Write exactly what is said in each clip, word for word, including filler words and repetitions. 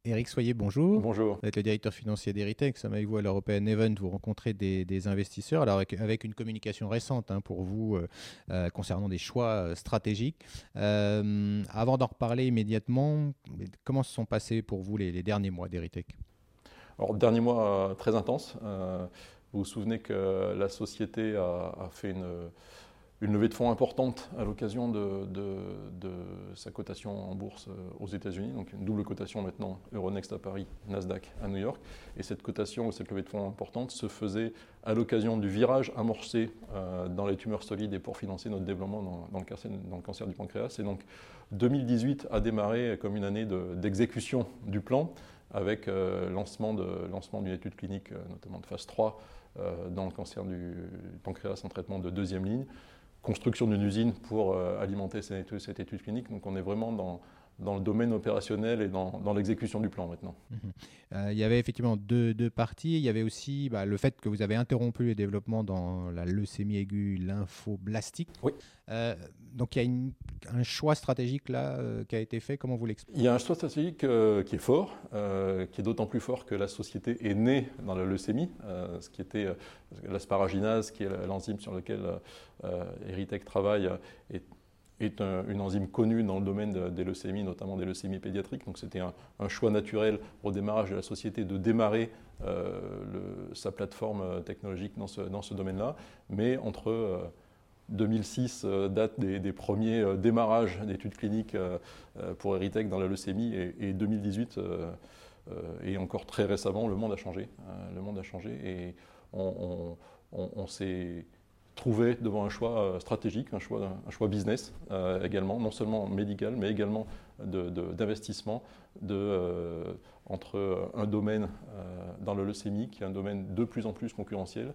Éric Soyer, bonjour. Bonjour. Vous êtes le directeur financier d'Erytech. Sommes avec vous à l'European Event. Vous rencontrez des, des investisseurs. Alors avec, avec une communication récente hein, pour vous euh, euh, concernant des choix euh, stratégiques. Euh, avant d'en reparler immédiatement, comment se sont passés pour vous les, les derniers mois d'Erytech? Alors, dernier mois euh, très intense. Euh, vous vous souvenez que la société a, a fait une, une levée de fonds importante à l'occasion de, de, de sa cotation en bourse aux États-Unis, donc une double cotation maintenant, Euronext à Paris, Nasdaq à New York. Et cette cotation, cette levée de fonds importante, se faisait à l'occasion du virage amorcé euh, dans les tumeurs solides et pour financer notre développement dans, dans, le, cancer, dans le cancer du pancréas. Et donc deux mille dix-huit a démarré comme une année de, d'exécution du plan, avec euh, lancement, de, lancement d'une étude clinique, euh, notamment de phase trois, euh, dans le cancer du pancréas en traitement de deuxième ligne, construction d'une usine pour euh, alimenter cette étude, cette étude clinique. Donc on est vraiment dans, dans le domaine opérationnel et dans, dans l'exécution du plan maintenant. Mmh. Euh, il y avait effectivement deux, deux parties. Il y avait aussi bah, le fait que vous avez interrompu le développement dans la leucémie aiguë lymphoblastique. Oui. Euh, donc il y a une, un choix stratégique là euh, qui a été fait. Comment vous l'expliquez? Il y a un choix stratégique euh, qui est fort, euh, qui est d'autant plus fort que la société est née dans la leucémie, euh, ce qui était euh, l'asparaginase, qui est l'enzyme sur lequel euh, Erytech travaille, est est un, une enzyme connue dans le domaine de, des leucémies, notamment des leucémies pédiatriques. Donc c'était un, un choix naturel au démarrage de la société de démarrer euh, le, sa plateforme technologique dans ce, dans ce domaine-là. Mais entre euh, deux mille six, euh, date des, des premiers euh, démarrages d'études cliniques euh, pour Erytech dans la leucémie, et, et deux mille dix-huit, euh, euh, et encore très récemment, le monde a changé. Euh, le monde a changé et on, on, on, on s'est trouvé devant un choix stratégique, un choix, un choix business euh, également, non seulement médical, mais également de, de, d'investissement de, euh, entre un domaine euh, dans le leucémie, qui est un domaine de plus en plus concurrentiel.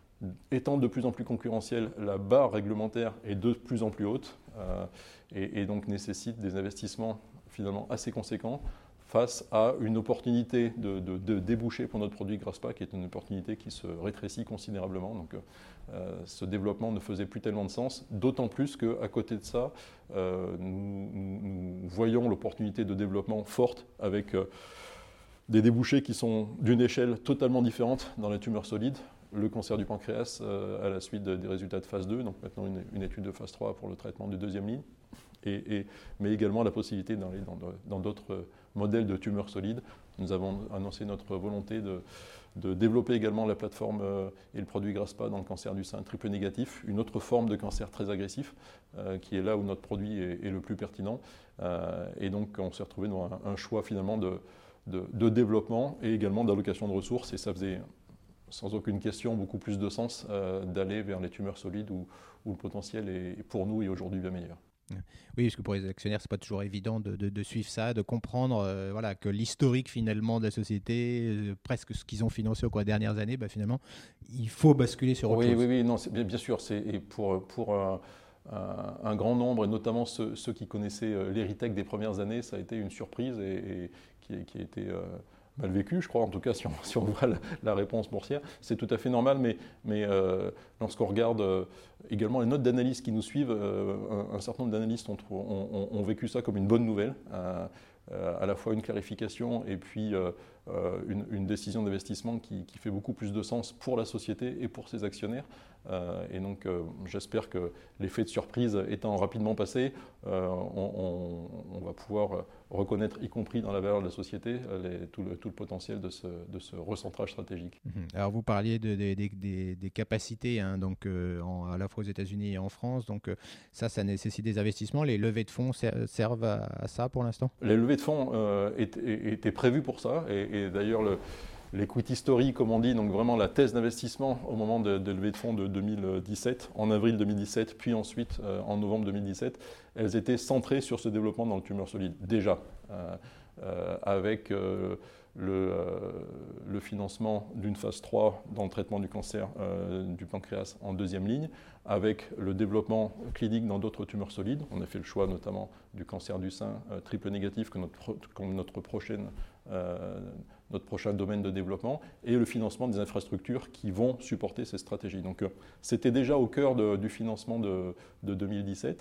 Étant de plus en plus concurrentiel, la barre réglementaire est de plus en plus haute euh, et, et donc nécessite des investissements finalement assez conséquents face à une opportunité de, de, de déboucher pour notre produit Graspa, qui est une opportunité qui se rétrécit considérablement. Donc, euh, ce développement ne faisait plus tellement de sens, d'autant plus qu'à côté de ça, euh, nous, nous, nous voyons l'opportunité de développement forte avec euh, des débouchés qui sont d'une échelle totalement différente dans les tumeurs solides. Le cancer du pancréas euh, à la suite de, des résultats de phase deux, donc maintenant une, une étude de phase trois pour le traitement de deuxième ligne, et, et, mais également la possibilité dans, les, dans, dans d'autres modèles de tumeurs solides. Nous avons annoncé notre volonté de, de développer également la plateforme euh, et le produit Graspa dans le cancer du sein triple négatif, une autre forme de cancer très agressif, euh, qui est là où notre produit est, est le plus pertinent. Euh, et donc on s'est retrouvé dans un, un choix finalement de, de, de développement et également d'allocation de ressources, et ça faisait sans aucune question beaucoup plus de sens euh, d'aller vers les tumeurs solides où, où le potentiel est pour nous et aujourd'hui bien meilleur. Oui, parce que pour les actionnaires, c'est pas toujours évident de, de, de suivre ça, de comprendre euh, voilà, que l'historique finalement de la société, euh, presque ce qu'ils ont financé au cours des dernières années, bah, finalement, il faut basculer sur autre oui, chose. Oui, oui, non, c'est, bien, bien sûr. C'est, et pour, pour un, un, un grand nombre, et notamment ceux, ceux qui connaissaient euh, l'Erytech des premières années, ça a été une surprise et, et qui, qui a été euh, mal vécu, je crois, en tout cas, si on, si on voit la, la réponse boursière. C'est tout à fait normal, mais, mais euh, lorsqu'on regarde euh, également les notes d'analyse qui nous suivent, euh, un, un certain nombre d'analystes ont, ont, ont vécu ça comme une bonne nouvelle, euh, euh, à la fois une clarification et puis euh, euh, une, une décision d'investissement qui, qui fait beaucoup plus de sens pour la société et pour ses actionnaires. Euh, et donc, euh, j'espère que l'effet de surprise étant rapidement passé, euh, on, on, on va pouvoir reconnaître, y compris dans la valeur de la société, les, tout, le, tout le potentiel de ce, de ce recentrage stratégique. Mmh. Alors, vous parliez de, de, de, de, des capacités, hein, donc, euh, en, à la fois aux États-Unis et en France. Donc, euh, ça, ça nécessite des investissements. Les levées de fonds servent à, à ça pour l'instant? Les levées de fonds euh, étaient, étaient prévues pour ça. Et, et d'ailleurs, le, l'equity story, comme on dit, donc vraiment la thèse d'investissement au moment de, de levée de fonds de deux mille dix-sept, en avril deux mille dix-sept, puis ensuite euh, en novembre deux mille dix-sept, elles étaient centrées sur ce développement dans le tumeur solide, déjà, euh, euh, avec euh, le, euh, le financement d'une phase trois dans le traitement du cancer euh, du pancréas en deuxième ligne, avec le développement clinique dans d'autres tumeurs solides. On a fait le choix notamment du cancer du sein euh, triple négatif comme notre, comme notre prochaine euh, notre prochain domaine de développement, et le financement des infrastructures qui vont supporter ces stratégies. Donc euh, c'était déjà au cœur de, du financement de, de deux mille dix-sept.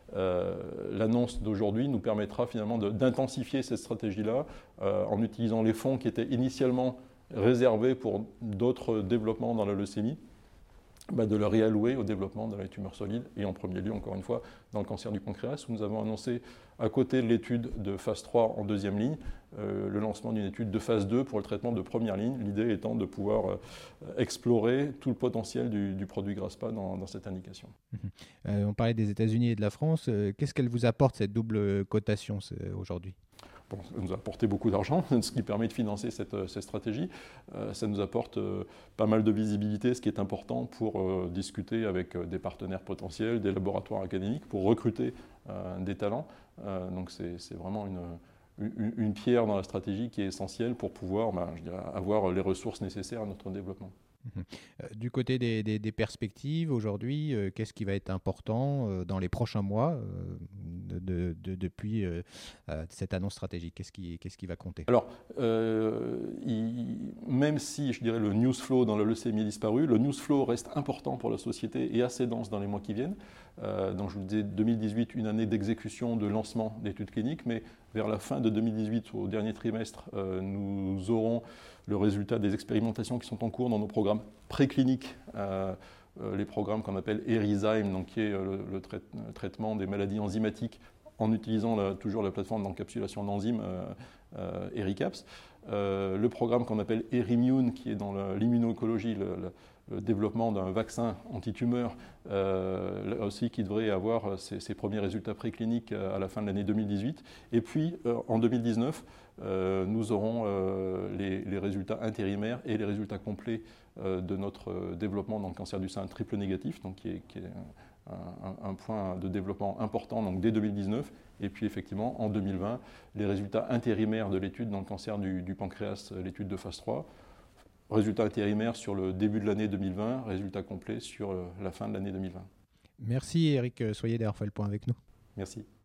euh, l'annonce d'aujourd'hui nous permettra finalement de, d'intensifier cette stratégie-là euh, en utilisant les fonds qui étaient initialement réservés pour d'autres développements dans la leucémie, bah de le réallouer au développement de la tumeur solide et en premier lieu, encore une fois, dans le cancer du pancréas, où nous avons annoncé, à côté de l'étude de phase trois en deuxième ligne, euh, le lancement d'une étude de phase deux pour le traitement de première ligne, l'idée étant de pouvoir euh, explorer tout le potentiel du, du produit Graspa dans, dans cette indication. Mmh. Euh, on parlait des États-Unis et de la France. Euh, qu'est-ce qu'elle vous apporte, cette double cotation aujourd'hui ? Bon, ça nous a apporté beaucoup d'argent, ce qui permet de financer cette, cette stratégie. Euh, ça nous apporte euh, pas mal de visibilité, ce qui est important pour euh, discuter avec euh, des partenaires potentiels, des laboratoires académiques, pour recruter euh, des talents. Euh, donc c'est, c'est vraiment une, une, une pierre dans la stratégie qui est essentielle pour pouvoir ben, je dirais, avoir les ressources nécessaires à notre développement. Mmh. Du côté des, des, des perspectives, aujourd'hui, euh, qu'est-ce qui va être important euh, dans les prochains mois euh, de, de, de, depuis euh, euh, cette annonce stratégique ? Qu'est-ce qui, qu'est-ce qui va compter ? Alors, euh, il, même si, je dirais, le news flow dans la leucémie est disparu, le news flow reste important pour la société et assez dense dans les mois qui viennent. Euh, donc, je vous disais, deux mille dix-huit, une année d'exécution, de lancement d'études cliniques, mais vers la fin de deux mille dix-huit, au dernier trimestre, euh, nous aurons le résultat des expérimentations qui sont en cours dans nos programmes précliniques, euh, euh, les programmes qu'on appelle ERIZyme, donc qui est euh, le, le, trai- le traitement des maladies enzymatiques en utilisant la, toujours la plateforme d'encapsulation d'enzymes euh, euh, ERICAPS. Euh, le programme qu'on appelle ERIMUNE, qui est dans le, l'immuno-oncologie, le, le, le développement d'un vaccin anti-tumeur, euh, là aussi qui devrait avoir ses, ses premiers résultats précliniques à la fin de l'année deux mille dix-huit. Et puis, euh, en deux mille dix-neuf, euh, nous aurons euh, les, les résultats intérimaires et les résultats complets euh, de notre développement dans le cancer du sein triple négatif, donc qui est, qui est un, un, un point de développement important donc dès deux mille dix-neuf. Et puis, effectivement, en deux mille vingt, les résultats intérimaires de l'étude dans le cancer du, du pancréas, l'étude de phase trois. Résultats intérimaires sur le début de l'année deux mille vingt, résultats complets sur la fin de l'année deux mille vingt. Merci Eric Soyer d'avoir fait le point avec nous. Merci.